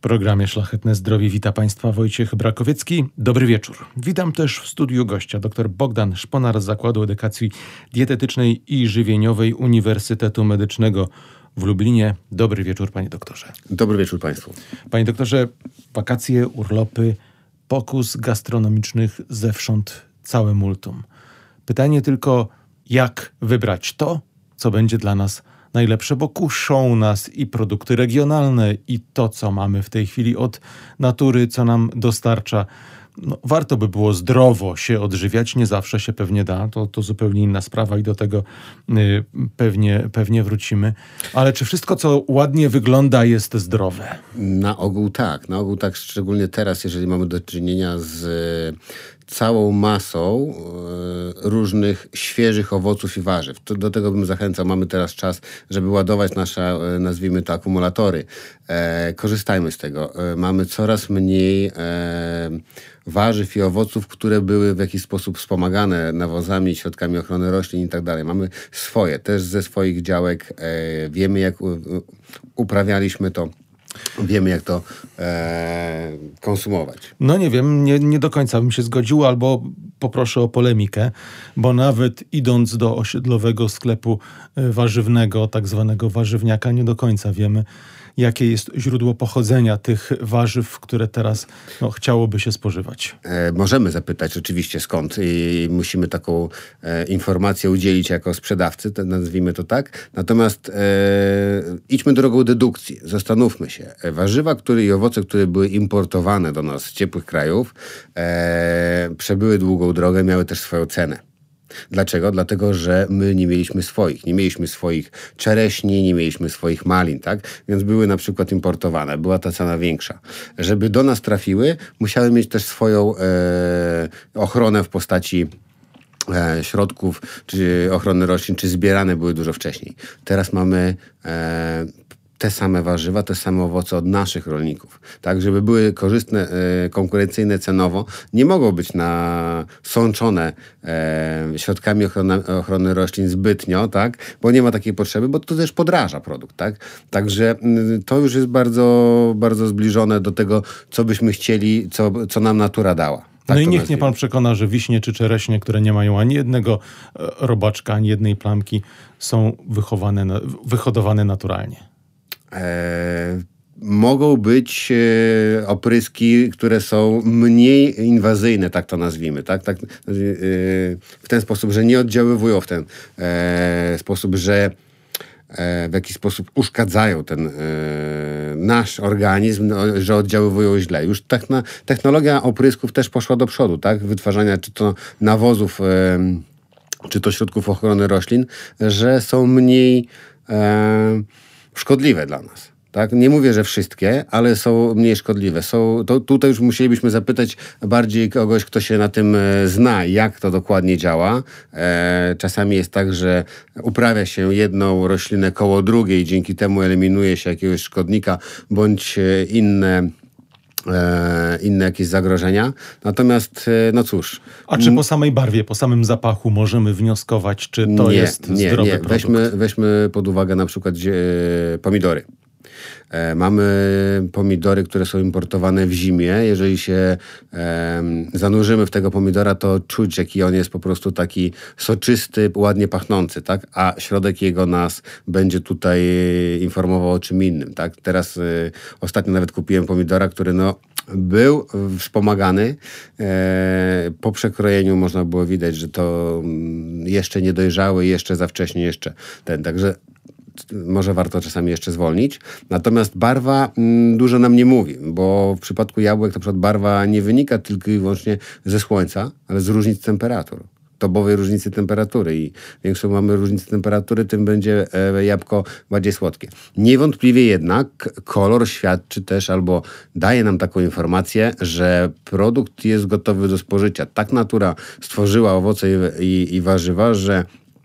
programie Szlachetne Zdrowie wita Państwa Wojciech Brakowiecki. Dobry wieczór. Witam też w studiu gościa, dr Bogdan Szponar z Zakładu Edukacji Dietetycznej i Żywieniowej Uniwersytetu Medycznego w Lublinie. Dobry wieczór, panie doktorze. Dobry wieczór państwu. Panie doktorze, wakacje, urlopy, pokus gastronomicznych zewsząd, całe multum. Pytanie tylko, jak wybrać to, co będzie dla nas najlepsze, bo kuszą nas i produkty regionalne, i to, co mamy w tej chwili od natury, co nam dostarcza. Warto by było zdrowo się odżywiać, nie zawsze się pewnie da, to zupełnie inna sprawa i do tego pewnie wrócimy. Ale czy wszystko, co ładnie wygląda, jest zdrowe? Na ogół tak, szczególnie teraz, jeżeli mamy do czynienia z całą masą różnych świeżych owoców i warzyw. Do tego bym zachęcał. Mamy teraz czas, żeby ładować nasze, nazwijmy to, akumulatory. Korzystajmy z tego. Mamy coraz mniej warzyw i owoców, które były w jakiś sposób wspomagane nawozami, środkami ochrony roślin i tak dalej. Mamy swoje, też ze swoich działek. Wiemy, jak uprawialiśmy to. Wiemy, jak to konsumować. No nie wiem, nie do końca bym się zgodził, albo poproszę o polemikę, bo nawet idąc do osiedlowego sklepu warzywnego, tak zwanego warzywniaka, nie do końca wiemy, jakie jest źródło pochodzenia tych warzyw, które teraz chciałoby się spożywać. Możemy zapytać oczywiście skąd i musimy taką informację udzielić jako sprzedawcy, nazwijmy to tak. Natomiast idźmy drogą dedukcji, zastanówmy się. Warzywa i owoce, które były importowane do nas z ciepłych krajów, przebyły długą drogę, miały też swoją cenę. Dlaczego? Dlatego, że my nie mieliśmy swoich. Nie mieliśmy swoich czereśni, nie mieliśmy swoich malin, tak? Więc były na przykład importowane. Była ta cena większa. Żeby do nas trafiły, musiały mieć też swoją ochronę w postaci środków czy ochrony roślin, czy zbierane były dużo wcześniej. Teraz mamy te same warzywa, te same owoce od naszych rolników. Tak, żeby były korzystne, konkurencyjne cenowo, nie mogą być nasączone środkami ochrony roślin zbytnio, tak, bo nie ma takiej potrzeby, bo to też podraża produkt, tak. Także to już jest bardzo, bardzo zbliżone do tego, co byśmy chcieli, co nam natura dała. Tak, no i niech mnie pan przekona, że wiśnie czy czereśnie, które nie mają ani jednego robaczka, ani jednej plamki, są wyhodowane naturalnie. Mogą być opryski, które są mniej inwazyjne, tak to nazwijmy, tak? W ten sposób, że nie oddziaływują w ten sposób, że w jakiś sposób uszkadzają ten nasz organizm, że oddziaływują źle. Już technologia oprysków też poszła do przodu, tak? Wytwarzania czy to nawozów, czy to środków ochrony roślin, że są mniej szkodliwe dla nas. Tak? Nie mówię, że wszystkie, ale są mniej szkodliwe. Tutaj już musielibyśmy zapytać bardziej kogoś, kto się na tym zna, jak to dokładnie działa. Czasami jest tak, że uprawia się jedną roślinę koło drugiej, dzięki temu eliminuje się jakiegoś szkodnika bądź inne jakieś zagrożenia. Natomiast, no cóż. A czy po samej barwie, po samym zapachu możemy wnioskować, czy to jest zdrowy produkt? Weźmy pod uwagę na przykład pomidory. Mamy pomidory, które są importowane w zimie. Jeżeli się zanurzymy w tego pomidora, to czuć, jaki on jest po prostu taki soczysty, ładnie pachnący, tak? A środek jego nas będzie tutaj informował o czym innym, tak? Teraz ostatnio nawet kupiłem pomidora, który był wspomagany. Po przekrojeniu można było widać, że to jeszcze niedojrzały, jeszcze za wcześnie, także może warto czasami jeszcze zwolnić. Natomiast barwa dużo nam nie mówi, bo w przypadku jabłek na przykład barwa nie wynika tylko i wyłącznie ze słońca, ale z różnic temperatur. Dobowej różnicy temperatury i większą mamy różnicę temperatury, tym będzie jabłko bardziej słodkie. Niewątpliwie jednak kolor świadczy też albo daje nam taką informację, że produkt jest gotowy do spożycia. Tak natura stworzyła owoce i warzywa, że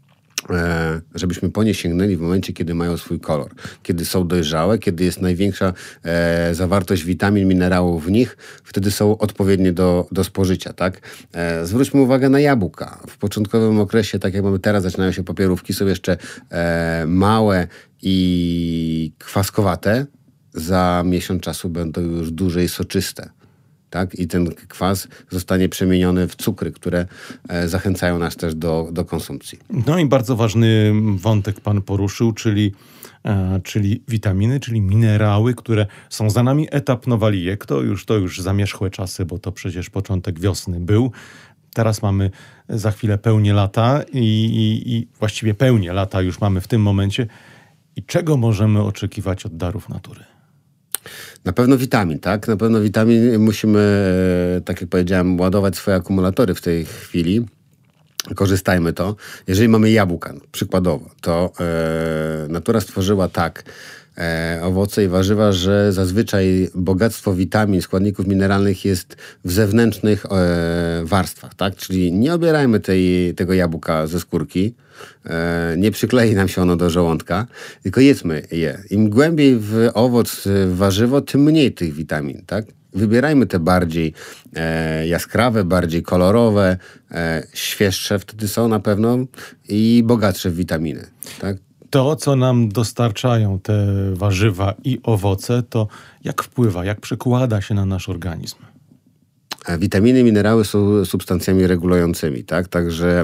żebyśmy po nie sięgnęli w momencie, kiedy mają swój kolor, kiedy są dojrzałe, kiedy jest największa zawartość witamin, minerałów w nich, wtedy są odpowiednie do spożycia, tak? Zwróćmy uwagę na jabłka. W początkowym okresie, tak jak mamy teraz, zaczynają się papierówki, są jeszcze małe i kwaskowate. za miesiąc czasu będą już dłużej soczyste. Tak? I ten kwas zostanie przemieniony w cukry, które zachęcają nas też do konsumpcji. No i bardzo ważny wątek pan poruszył, czyli witaminy, czyli minerały, które są za nami. Etap nowalijek, to już zamierzchłe czasy, bo to przecież początek wiosny był. Teraz mamy za chwilę pełnię lata i właściwie pełnię lata już mamy w tym momencie. I czego możemy oczekiwać od darów natury? Na pewno witamin, tak? Na pewno witamin musimy, tak jak powiedziałem, ładować swoje akumulatory w tej chwili. Korzystajmy to. Jeżeli mamy jabłka, przykładowo, to natura stworzyła tak owoce i warzywa, że zazwyczaj bogactwo witamin, składników mineralnych jest w zewnętrznych warstwach, tak? Czyli nie obierajmy tego jabłka ze skórki, nie przyklei nam się ono do żołądka, tylko jedzmy je. Im głębiej w owoc, w warzywo, tym mniej tych witamin, tak? Wybierajmy te bardziej jaskrawe, bardziej kolorowe, świeższe wtedy są na pewno i bogatsze w witaminy, tak? To, co nam dostarczają te warzywa i owoce, to jak wpływa, jak przekłada się na nasz organizm? Witaminy i minerały są substancjami regulującymi, tak? Także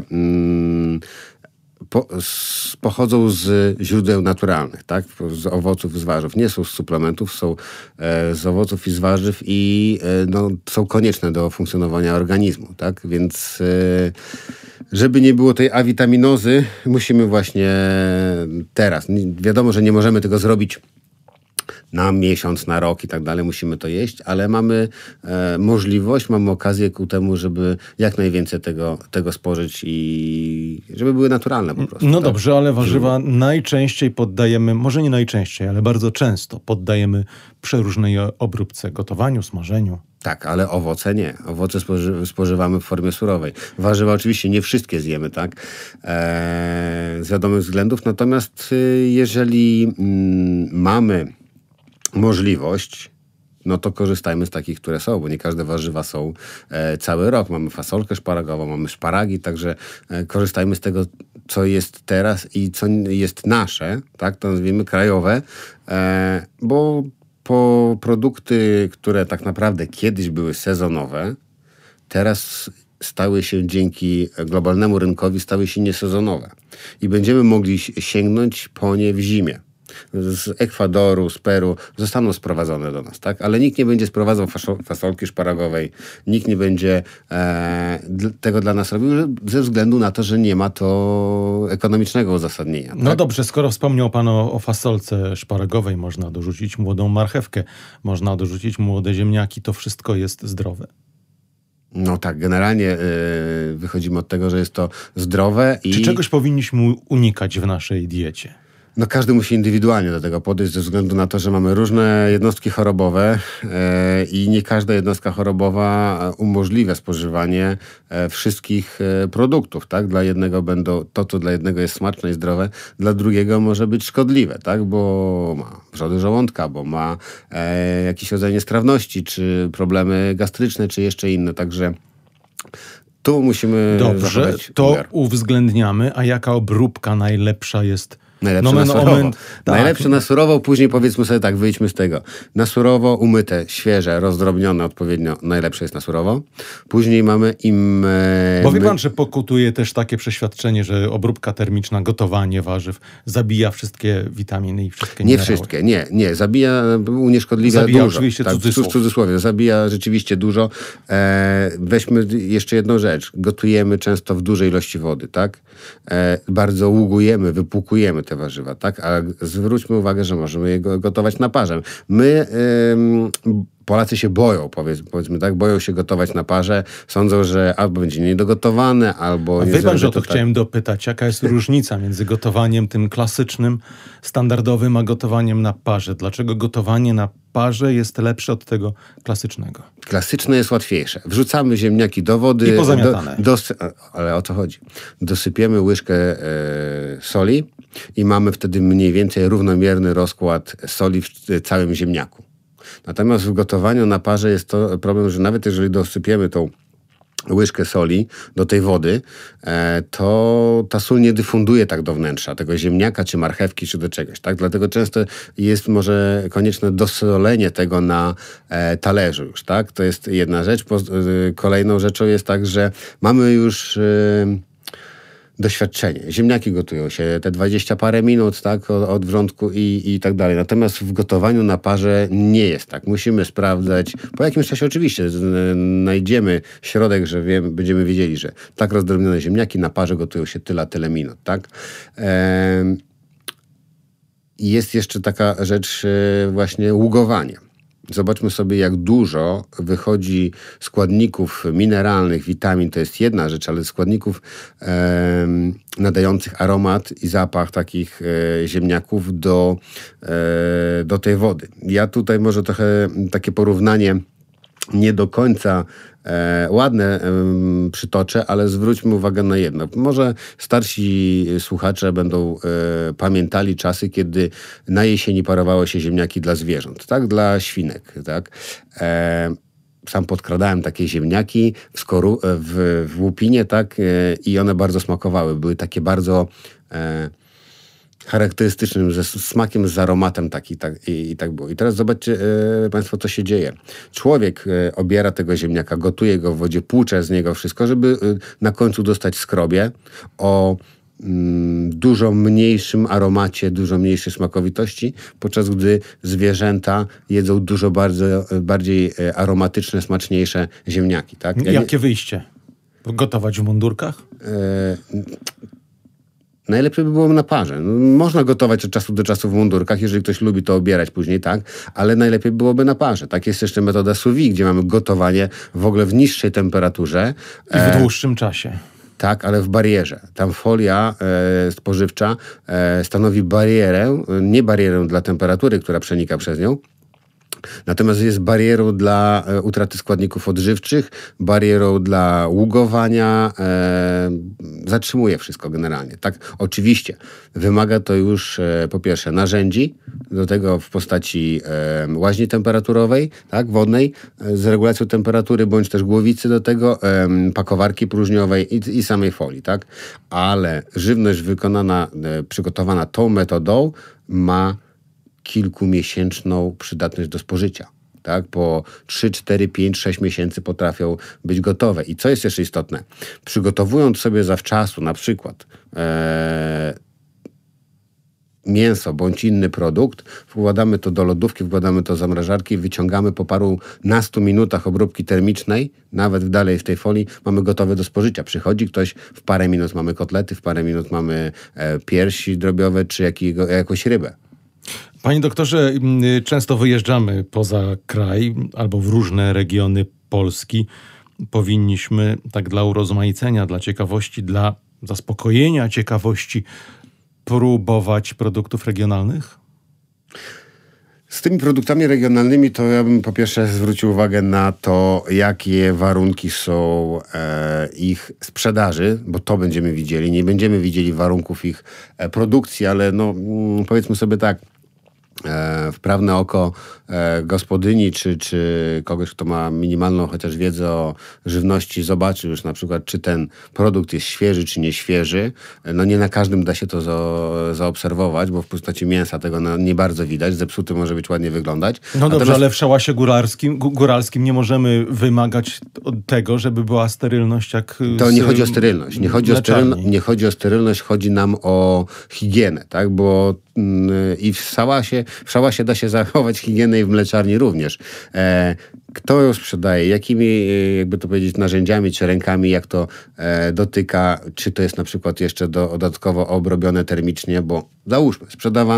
pochodzą z źródeł naturalnych, tak? Z owoców, z warzyw. Nie są z suplementów, są z owoców i z warzyw i są konieczne do funkcjonowania organizmu, tak? Więc żeby nie było tej awitaminozy, musimy właśnie teraz. Wiadomo, że nie możemy tego zrobić na miesiąc, na rok i tak dalej, musimy to jeść, ale mamy możliwość, mamy okazję ku temu, żeby jak najwięcej tego spożyć i żeby były naturalne po prostu. No tak? dobrze, ale warzywa najczęściej poddajemy, może nie najczęściej, ale bardzo często poddajemy przeróżnej obróbce, gotowaniu, smażeniu. Tak, ale owoce nie. Owoce spożywamy w formie surowej. Warzywa oczywiście nie wszystkie zjemy, tak? Z wiadomych względów. Natomiast jeżeli mamy możliwość, no to korzystajmy z takich, które są, bo nie każde warzywa są cały rok. Mamy fasolkę szparagową, mamy szparagi, także korzystajmy z tego, co jest teraz i co jest nasze, tak? To nazwijmy krajowe, bo po produkty, które tak naprawdę kiedyś były sezonowe, teraz stały się dzięki globalnemu rynkowi, stały się niesezonowe. I będziemy mogli sięgnąć po nie w zimie. Z Ekwadoru, z Peru zostaną sprowadzone do nas, tak? Ale nikt nie będzie sprowadzał fasolki szparagowej, nikt nie będzie tego dla nas robił ze względu na to, że nie ma to ekonomicznego uzasadnienia. Tak? No dobrze, skoro wspomniał pan o fasolce szparagowej, można dorzucić młodą marchewkę, można dorzucić młode ziemniaki, to wszystko jest zdrowe. No tak, generalnie wychodzimy od tego, że jest to zdrowe i... Czy czegoś powinniśmy unikać w naszej diecie? No każdy musi indywidualnie do tego podejść ze względu na to, że mamy różne jednostki chorobowe i nie każda jednostka chorobowa umożliwia spożywanie wszystkich produktów, tak? Dla jednego to, co dla jednego jest smaczne i zdrowe, dla drugiego może być szkodliwe, tak? Bo ma wrzody żołądka, bo ma jakiś rodzaj niestrawności, czy problemy gastryczne, czy jeszcze inne, także tu musimy zachować to umiar. Uwzględniamy, a jaka obróbka najlepsza jest? Najlepsze na surowo. Najlepsze na surowo, później powiedzmy sobie tak, wyjdźmy z tego. Na surowo, umyte, świeże, rozdrobnione odpowiednio, najlepsze jest na surowo. Później mamy Bo wie pan, że pokutuje też takie przeświadczenie, że obróbka termiczna, gotowanie warzyw zabija wszystkie witaminy i wszystkie minerały. Nie wszystkie, nie. Zabija, unieszkodliwia zabija dużo. Oczywiście tak, cudzysłów. W cudzysłowie. Zabija rzeczywiście dużo. Weźmy jeszcze jedną rzecz. Gotujemy często w dużej ilości wody, tak? Bardzo ługujemy, wypłukujemy te warzywa, tak? A zwróćmy uwagę, że możemy je gotować na parze. My, Polacy się boją, powiedzmy tak, boją się gotować na parze. Sądzą, że albo będzie niedogotowane, albo... Wie pan, że o to chciałem dopytać. Jaka jest różnica między gotowaniem tym klasycznym, standardowym, a gotowaniem na parze? Dlaczego gotowanie na parze jest lepsze od tego klasycznego? Klasyczne jest łatwiejsze. Wrzucamy ziemniaki do wody. I pozamiatane. Ale o co chodzi? Dosypiemy łyżkę soli i mamy wtedy mniej więcej równomierny rozkład soli w całym ziemniaku. Natomiast w gotowaniu na parze jest to problem, że nawet jeżeli dosypiemy tą łyżkę soli do tej wody, to ta sól nie dyfunduje tak do wnętrza tego ziemniaka, czy marchewki, czy do czegoś, tak? Dlatego często jest może konieczne dosolenie tego na talerzu już, tak? To jest jedna rzecz. Kolejną rzeczą jest tak, że mamy już doświadczenie. Ziemniaki gotują się te 20 parę minut, tak, od wrzątku i tak dalej. Natomiast w gotowaniu na parze nie jest tak. Musimy sprawdzać. Po jakimś czasie oczywiście znajdziemy środek, że będziemy wiedzieli, że tak rozdrobnione ziemniaki na parze gotują się tyle minut, tak. Jest jeszcze taka rzecz właśnie ługowania. Zobaczmy sobie, jak dużo wychodzi składników mineralnych, witamin, to jest jedna rzecz, ale składników nadających aromat i zapach takich ziemniaków do tej wody. Ja tutaj może trochę takie porównanie nie do końca ładne przytoczę, ale zwróćmy uwagę na jedno. Może starsi słuchacze będą pamiętali czasy, kiedy na jesieni parowało się ziemniaki dla zwierząt, tak? Dla świnek, tak? Sam podkradałem takie ziemniaki w łupinie, tak? I one bardzo smakowały. Były takie bardzo charakterystycznym, ze smakiem, z aromatem i tak było. I teraz zobaczcie Państwo, co się dzieje. Człowiek obiera tego ziemniaka, gotuje go w wodzie, płucze z niego wszystko, żeby na końcu dostać skrobie o dużo mniejszym aromacie, dużo mniejszej smakowitości, podczas gdy zwierzęta jedzą dużo bardziej aromatyczne, smaczniejsze ziemniaki. Tak? Jakie wyjście? Gotować w mundurkach? Najlepiej by było na parze. Można gotować od czasu do czasu w mundurkach, jeżeli ktoś lubi to obierać później, tak, ale najlepiej byłoby na parze. Tak, jest jeszcze metoda sous vide, gdzie mamy gotowanie w ogóle w niższej temperaturze. I w dłuższym czasie. Tak, ale w barierze. Tam folia spożywcza stanowi barierę, nie barierę dla temperatury, która przenika przez nią, natomiast jest barierą dla utraty składników odżywczych, barierą dla ługowania, zatrzymuje wszystko generalnie. Tak, oczywiście wymaga to już po pierwsze narzędzi, do tego w postaci łaźni temperaturowej, tak, wodnej, z regulacją temperatury, bądź też głowicy do tego, pakowarki próżniowej i samej folii, tak, ale żywność przygotowana tą metodą ma kilkumiesięczną przydatność do spożycia. Tak? Po 3, 4, 5, 6 miesięcy potrafią być gotowe. I co jest jeszcze istotne? Przygotowując sobie zawczasu na przykład mięso bądź inny produkt, wkładamy to do lodówki, wkładamy to do zamrażarki, wyciągamy po parunastu minutach obróbki termicznej, nawet dalej w tej folii, mamy gotowe do spożycia. Przychodzi ktoś, w parę minut mamy kotlety, w parę minut mamy piersi drobiowe czy jakąś rybę. Panie doktorze, często wyjeżdżamy poza kraj albo w różne regiony Polski. Powinniśmy tak dla urozmaicenia, dla ciekawości, dla zaspokojenia ciekawości próbować produktów regionalnych? Z tymi produktami regionalnymi to ja bym po pierwsze zwrócił uwagę na to, jakie warunki są ich sprzedaży, bo to będziemy widzieli. Nie będziemy widzieli warunków ich produkcji, ale no, powiedzmy sobie tak, wprawne oko gospodyni czy kogoś, kto ma minimalną chociaż wiedzę o żywności, zobaczy już na przykład, czy ten produkt jest świeży, czy nie świeży. No nie na każdym da się to zaobserwować, bo w postaci mięsa tego nie bardzo widać. Zepsuty może być ładnie wyglądać. No dobrze, ale w szałasie góralskim nie możemy wymagać tego, żeby była sterylność jak... To nie chodzi o sterylność. Nie chodzi o sterylność, chodzi nam o higienę, tak? Bo i w szałasie da się zachować higienę i w mleczarni również. Kto ją sprzedaje, jakimi, jakby to powiedzieć, narzędziami czy rękami, jak to dotyka, czy to jest na przykład jeszcze dodatkowo obrobione termicznie, bo załóżmy,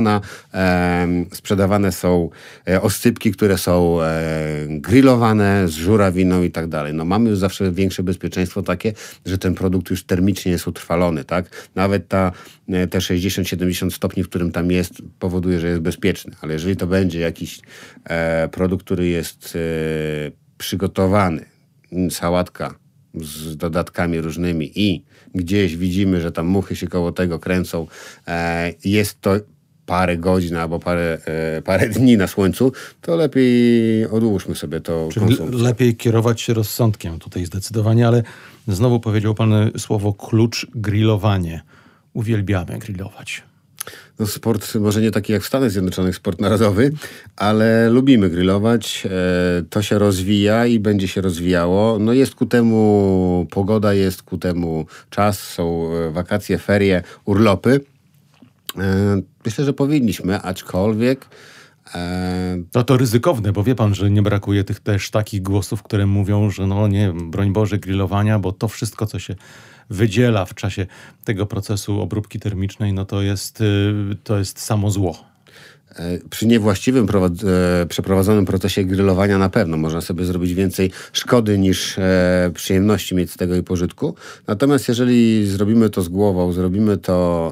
sprzedawane są oscypki, które są grillowane z żurawiną i tak dalej. No mamy już zawsze większe bezpieczeństwo takie, że ten produkt już termicznie jest utrwalony, tak? Nawet te 60-70 stopni, w którym tam jest, powoduje, że jest bezpieczny. Ale jeżeli to będzie jakiś produkt, który jest przygotowany, sałatka z dodatkami różnymi i gdzieś widzimy, że tam muchy się koło tego kręcą, jest to parę godzin albo parę dni na słońcu, to lepiej odłóżmy sobie to. Czyli lepiej kierować się rozsądkiem tutaj zdecydowanie, ale znowu powiedział pan słowo klucz, grillowanie. Uwielbiamy grillować. No, sport może nie taki jak w Stanach Zjednoczonych, sport narodowy, ale lubimy grillować. To się rozwija i będzie się rozwijało. No jest ku temu pogoda, jest ku temu czas, są wakacje, ferie, urlopy. Myślę, że powinniśmy, aczkolwiek... No to ryzykowne, bo wie pan, że nie brakuje też takich głosów, które mówią, że no nie, broń Boże, grillowania, bo to wszystko, co się wydziela w czasie tego procesu obróbki termicznej, no to jest samo zło. Przy niewłaściwym przeprowadzonym procesie grillowania na pewno można sobie zrobić więcej szkody niż przyjemności mieć z tego i pożytku. Natomiast jeżeli zrobimy to z głową, zrobimy to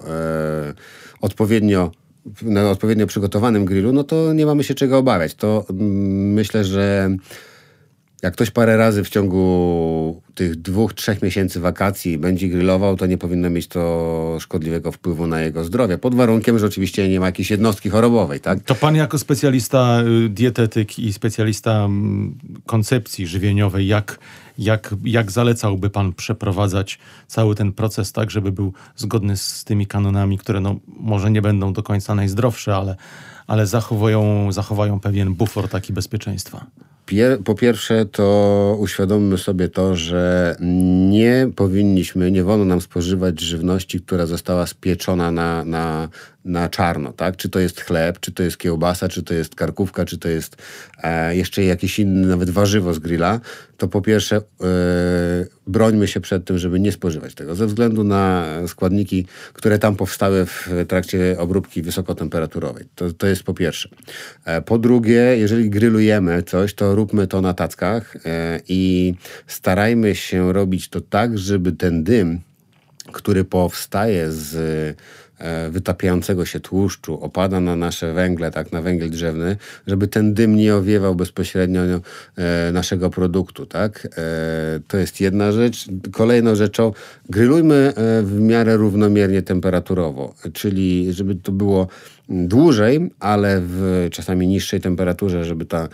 na odpowiednio przygotowanym grillu, no to nie mamy się czego obawiać. To myślę, że jak ktoś parę razy w ciągu tych 2-3 miesięcy wakacji będzie grillował, to nie powinno mieć to szkodliwego wpływu na jego zdrowie. Pod warunkiem, że oczywiście nie ma jakiejś jednostki chorobowej, tak? To pan jako specjalista dietetyk i specjalista koncepcji żywieniowej, jak zalecałby pan przeprowadzać cały ten proces tak, żeby był zgodny z tymi kanonami, które no, może nie będą do końca najzdrowsze, ale zachowają pewien bufor taki bezpieczeństwa? Po pierwsze, to uświadommy sobie to, że nie wolno nam spożywać żywności, która została spieczona na czarno, tak? Czy to jest chleb, czy to jest kiełbasa, czy to jest karkówka, czy to jest jeszcze jakieś inne, nawet warzywo z grilla, to po pierwsze brońmy się przed tym, żeby nie spożywać tego, ze względu na składniki, które tam powstały w trakcie obróbki wysokotemperaturowej. To jest po pierwsze. Po drugie, jeżeli grillujemy coś, to róbmy to na tackach i starajmy się robić to tak, żeby ten dym, który powstaje z wytapiającego się tłuszczu, opada na nasze węgle, tak, na węgiel drzewny, żeby ten dym nie owiewał bezpośrednio naszego produktu, tak. To jest jedna rzecz. Kolejną rzeczą, grillujmy w miarę równomiernie temperaturowo, czyli żeby to było dłużej, ale w czasami niższej temperaturze, żeby ta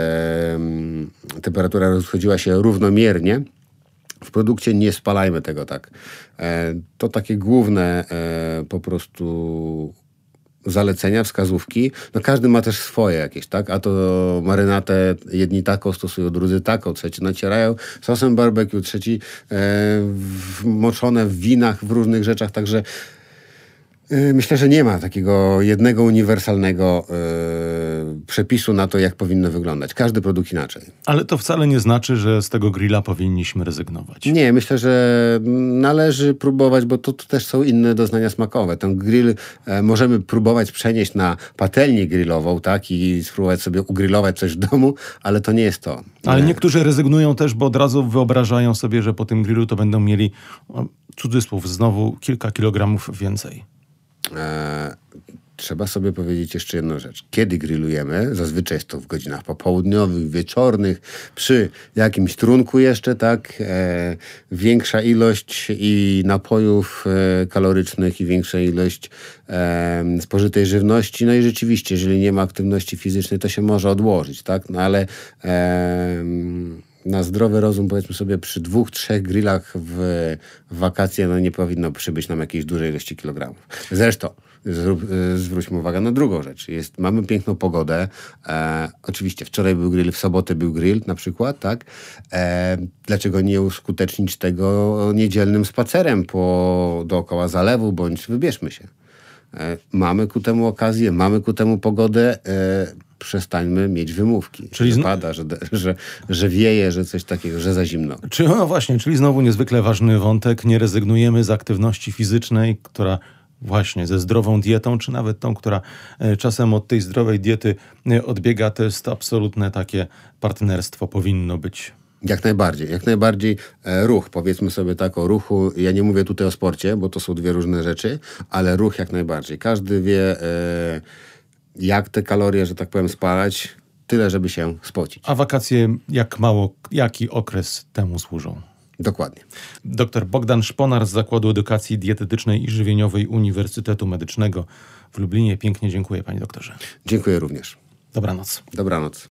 temperatura rozchodziła się równomiernie. W produkcie nie spalajmy tego tak. To takie główne po prostu zalecenia, wskazówki. No każdy ma też swoje jakieś, tak? A to marynatę jedni taką stosują, drudzy taką, trzeci nacierają sosem barbecue, trzeci moczone w winach, w różnych rzeczach, także myślę, że nie ma takiego jednego uniwersalnego przepisu na to, jak powinno wyglądać. Każdy produkt inaczej. Ale to wcale nie znaczy, że z tego grilla powinniśmy rezygnować. Nie, myślę, że należy próbować, bo to też są inne doznania smakowe. Ten grill możemy próbować przenieść na patelnię grillową, tak, i spróbować sobie ugrillować coś w domu, ale to nie jest to. Ale niektórzy rezygnują też, bo od razu wyobrażają sobie, że po tym grillu to będą mieli, cudzysłów, znowu kilka kilogramów więcej. Trzeba sobie powiedzieć jeszcze jedną rzecz. Kiedy grillujemy, zazwyczaj jest to w godzinach popołudniowych, wieczornych, przy jakimś trunku jeszcze, tak, większa ilość i napojów kalorycznych i większa ilość spożytej żywności. No i rzeczywiście, jeżeli nie ma aktywności fizycznej, to się może odłożyć, tak, no ale na zdrowy rozum, powiedzmy sobie, przy 2-3 grillach w wakacje, no nie powinno przybyć nam jakiejś dużej ilości kilogramów. Zresztą, zwróćmy uwagę na drugą rzecz. Mamy piękną pogodę. Oczywiście wczoraj był grill, w sobotę był grill na przykład, tak? Dlaczego nie uskutecznić tego niedzielnym spacerem dookoła zalewu, bądź wybierzmy się. Mamy ku temu okazję, mamy ku temu pogodę, przestańmy mieć wymówki. Czyli że pada, że wieje, że coś takiego, że za zimno. No właśnie, czyli znowu niezwykle ważny wątek. Nie rezygnujemy z aktywności fizycznej, która właśnie ze zdrową dietą, czy nawet tą, która czasem od tej zdrowej diety odbiega. To jest absolutne takie partnerstwo, powinno być. Jak najbardziej ruch, powiedzmy sobie tak o ruchu, ja nie mówię tutaj o sporcie, bo to są dwie różne rzeczy, ale ruch jak najbardziej. Każdy wie, jak te kalorie, że tak powiem, spalać, tyle, żeby się spocić. A wakacje jaki okres temu służą? Dokładnie. Dr Bogdan Szponar z Zakładu Edukacji Dietetycznej i Żywieniowej Uniwersytetu Medycznego w Lublinie. Pięknie dziękuję, panie doktorze. Dziękuję również. Dobranoc. Dobranoc.